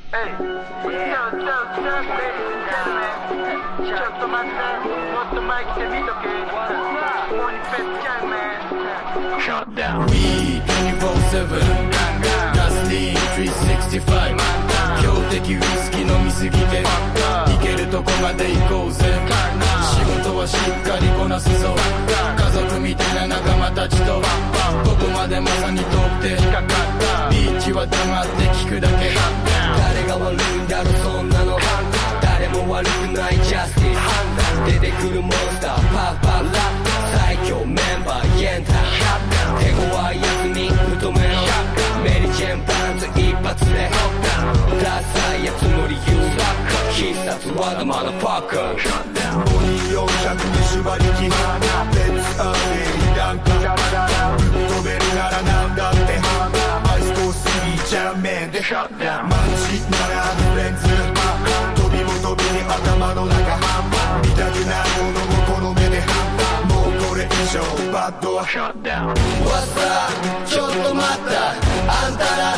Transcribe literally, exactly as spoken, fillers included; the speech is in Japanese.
Hey, yo, yo, yo, ladies and gentlemen. ちょっと待って、もっと前来てみとけ。もうにフェスキャンメン Shut down We にじゅうよんセブン ガスリーンさんびゃくろくじゅうご強敵ウイスキー飲みすぎて行けるとこまで行こうぜ仕事はしっかりこなすぞ家族みたいな仲間たちとここまでまさに通ってビーチは黙って聞くだけ誰が悪いんだろそんなの誰も悪くないジャスティス出てくるモンスターパフパフ最強メンバーイエンタ手強いやつに太めのメリジェンパンツ一発でダサいやつの理由必殺技マダファッカーごにんよんひゃくに縛りき別アウェイなんかぶっ飛べるならなんだってアイスコースリージャンメンでマンチならフレンズ飛びも飛びに頭の中見たくないものもこの目でもうこれ以上バッドは What's up ちょっと待ったあんたら